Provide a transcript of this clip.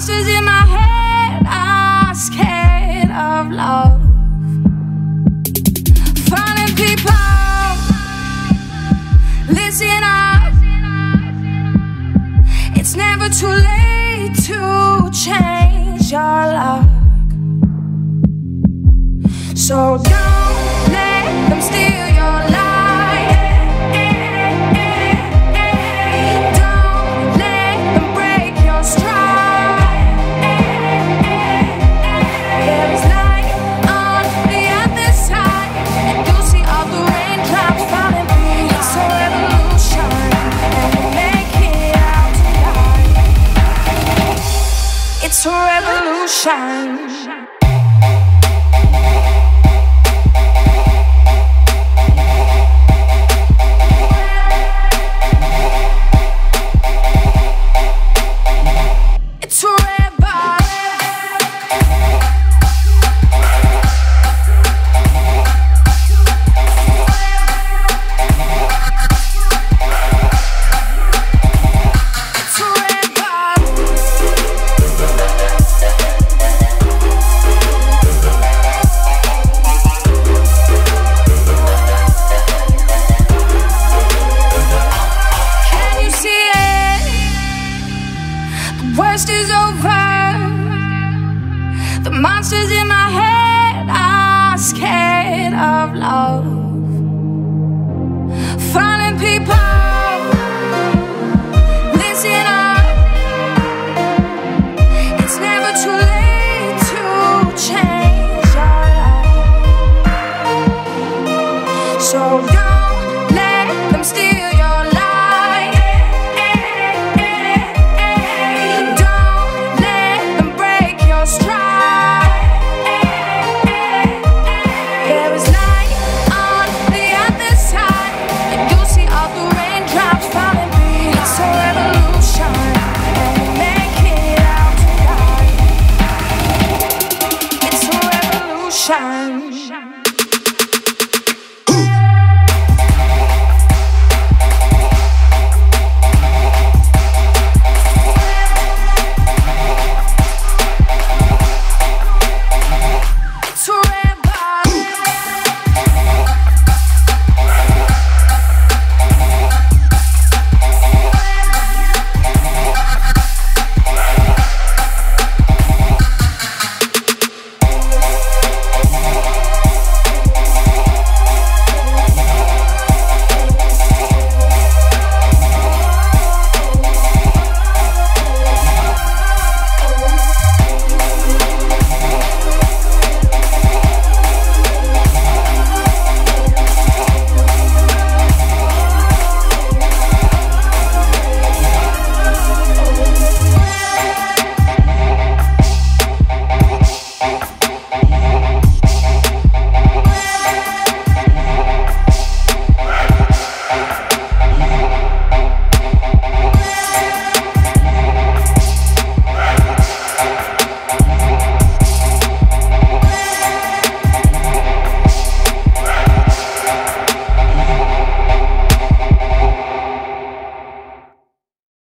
monsters in my head are scared of love. Finding people, listen up. It's never too late to change your luck. So don't let them steal your life. Don't let them break your stride. There is light on the other side, and you'll see all the raindrops falling. It's a revolution, and we'll make it out tonight. It's a revolution. Worst is over. The monsters in my